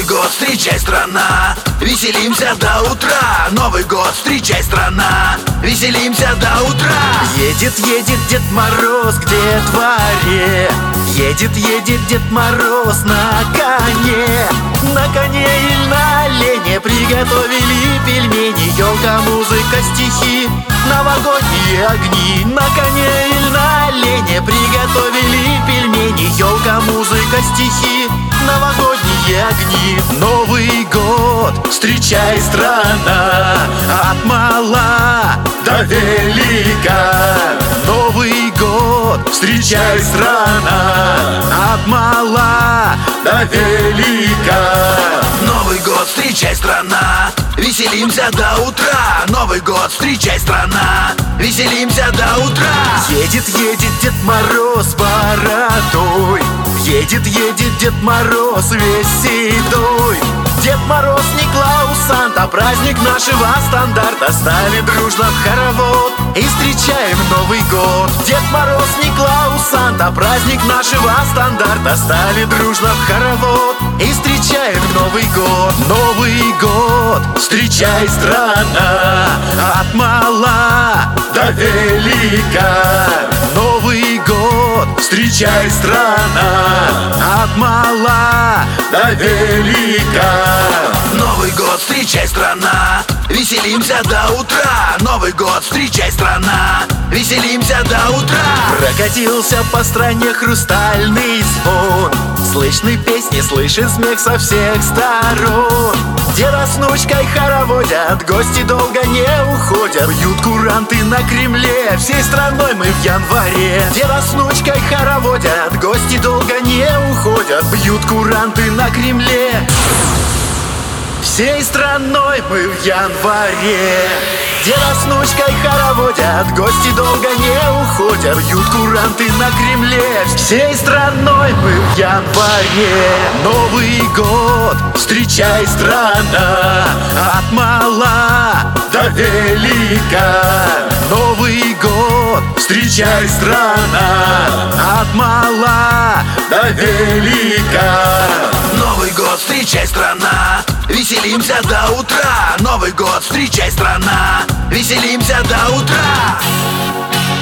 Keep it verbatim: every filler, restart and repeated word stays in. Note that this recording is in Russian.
Новый год, встречай, страна, веселимся до утра. Новый год, встречай, страна, веселимся до утра. Едет, едет Дед Мороз к детворе. Едет, едет Дед Мороз на коне. На коне или на олене приготовили пельмени. Елка, музыка, стихи, новогодние огни. На коне или на олене приготовили пельмени. Елка, музыка, стихи, новогодние огни. Новый год, встречай, страна, от мала до велика. Новый год, встречай, страна, от мала до велика. Новый год, встречай, страна, веселимся до утра. Новый год, встречай, страна, веселимся до утра. Едет, едет Дед Мороз бородой. Едет, едет Дед Мороз весь седой. Дед Мороз, Никлаус, Санта, праздник нашего стандарта. Стали дружно в хоровод и встречаем Новый год. Дед Мороз, Никлаус, Санта, праздник нашего стандарта. Стали дружно в хоровод и встречаем Новый год. Новый год, встречай, страна, от мала до велика. Новый год, встречай, страна, от мала до велика. Новый год, встречай, страна, веселимся до утра. Новый год, встречай, страна, веселимся до утра. Прокатился по стране хрустальный звон. Слышны песни, слышен смех со всех сторон. Деда с внучкой хороводят, гости долго не уходят. Бьют куранты на Кремле, всей страной мы в январе. Деда с внучкой хороводят, гости долго не уходят. Бьют куранты на Кремле, всей страной мы в январе. Деда с внучкой хороводят, гости долго не уходят. Бьют куранты на Кремле, всей страной мы в январе. Новый год, встречай, страна, от мала до велика. Новый год, встречай, страна, от мала до велика. Новый год, встречай, страна, веселимся до утра. Новый год, встречай, страна, веселимся до утра.